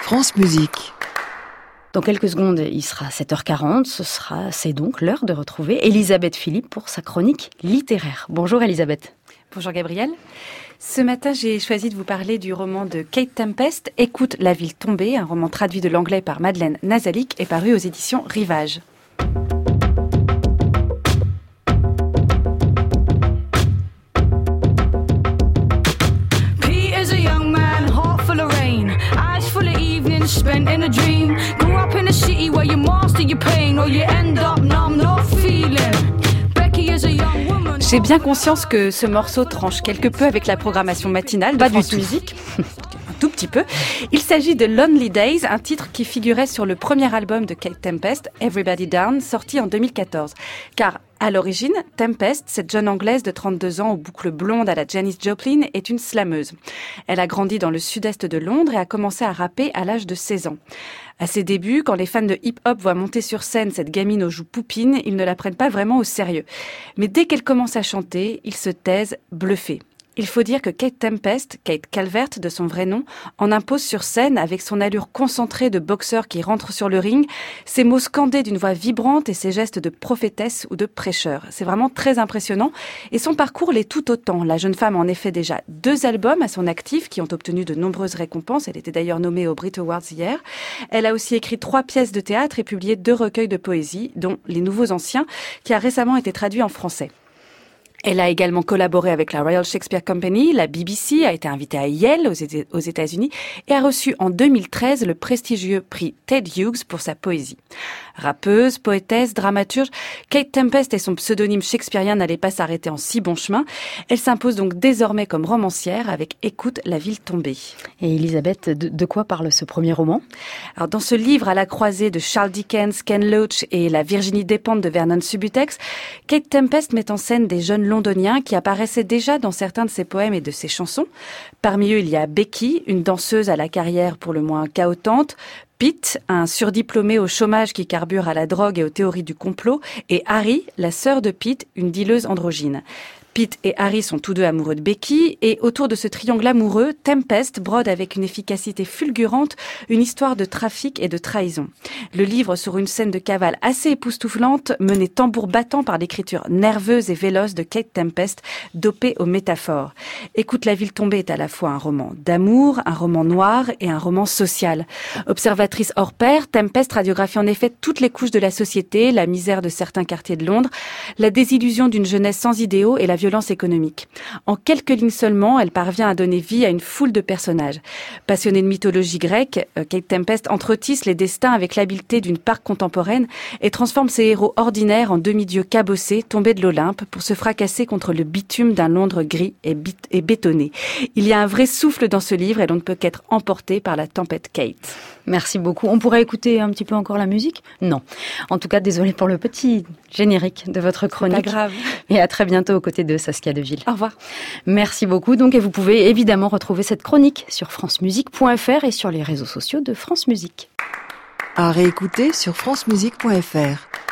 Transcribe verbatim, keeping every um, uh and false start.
France Musique. Dans quelques secondes, il sera sept heures quarante. Ce sera, c'est donc l'heure de retrouver Elisabeth Philippe pour sa chronique littéraire. Bonjour Elisabeth. Bonjour Gabrielle. Ce matin, j'ai choisi de vous parler du roman de Kate Tempest, Écoute la ville tombée, un roman traduit de l'anglais par Madeleine Nazalik et paru aux éditions Rivage. Spent in a dream, grew up in a city where you master your pain or you end up numb, not feeling. Becky is a young woman. J'ai bien conscience que ce morceau tranche quelque peu avec la programmation matinale de Pas France du tout. Musique. Un tout petit peu. Il s'agit de Lonely Days, un titre qui figurait sur le premier album de Kate Tempest, Everybody Down, sorti en deux mille quatorze. Car à l'origine, Tempest, cette jeune Anglaise de trente-deux ans aux boucles blondes à la Janis Joplin, est une slameuse. Elle a grandi dans le sud-est de Londres et a commencé à rapper à l'âge de seize ans. À ses débuts, quand les fans de hip-hop voient monter sur scène cette gamine aux joues poupines, ils ne la prennent pas vraiment au sérieux. Mais dès qu'elle commence à chanter, ils se taisent, bluffés. Il faut dire que Kate Tempest, Kate Calvert de son vrai nom, en impose sur scène avec son allure concentrée de boxeur qui rentre sur le ring, ses mots scandés d'une voix vibrante et ses gestes de prophétesse ou de prêcheur. C'est vraiment très impressionnant et son parcours l'est tout autant. La jeune femme a en effet déjà deux albums à son actif qui ont obtenu de nombreuses récompenses. Elle était d'ailleurs nommée aux Brit Awards hier. Elle a aussi écrit trois pièces de théâtre et publié deux recueils de poésie, dont Les Nouveaux Anciens, qui a récemment été traduit en français. Elle a également collaboré avec la Royal Shakespeare Company, la B B C, a été invitée à Yale aux États-Unis et a reçu en deux mille treize le prestigieux prix Ted Hughes pour sa poésie. Rappeuse, poétesse, dramaturge, Kate Tempest et son pseudonyme shakespearien n'allaient pas s'arrêter en si bon chemin. Elle s'impose donc désormais comme romancière avec Écoute la ville tombée. Et Elisabeth, de, de quoi parle ce premier roman ? Alors dans ce livre à la croisée de Charles Dickens, Ken Loach et la Virginie Despentes de Vernon Subutex, Kate Tempest met en scène des jeunes londoniens qui apparaissaient déjà dans certains de ses poèmes et de ses chansons. Parmi eux, il y a Becky, une danseuse à la carrière pour le moins chaotante, Pete, un surdiplômé au chômage qui carbure à la drogue et aux théories du complot, et Harry, la sœur de Pete, une dealeuse androgyne. Pete et Harry sont tous deux amoureux de Becky et autour de ce triangle amoureux, Tempest brode avec une efficacité fulgurante une histoire de trafic et de trahison. Le livre sur une scène de cavale assez époustouflante, menée tambour battant par l'écriture nerveuse et véloce de Kate Tempest, dopée aux métaphores. Écoute la ville tombée est à la fois un roman d'amour, un roman noir et un roman social. Observatrice hors pair, Tempest radiographie en effet toutes les couches de la société, la misère de certains quartiers de Londres, la désillusion d'une jeunesse sans idéaux et la violence économique. En quelques lignes seulement, elle parvient à donner vie à une foule de personnages. Passionnée de mythologie grecque, Kate Tempest entretisse les destins avec l'habileté d'une Parque contemporaine et transforme ses héros ordinaires en demi-dieux cabossés, tombés de l'Olympe, pour se fracasser contre le bitume d'un Londres gris et, bit- et bétonné. Il y a un vrai souffle dans ce livre et l'on ne peut qu'être emporté par la tempête Kate. Merci beaucoup. On pourrait écouter un petit peu encore la musique ? Non. En tout cas, désolée pour le petit générique de votre chronique. Pas grave. Et à très bientôt aux côtés de Saskia Deville. Au revoir. Merci beaucoup. Donc, et vous pouvez évidemment retrouver cette chronique sur francemusique point f r et sur les réseaux sociaux de France Musique. À réécouter sur francemusique point f r.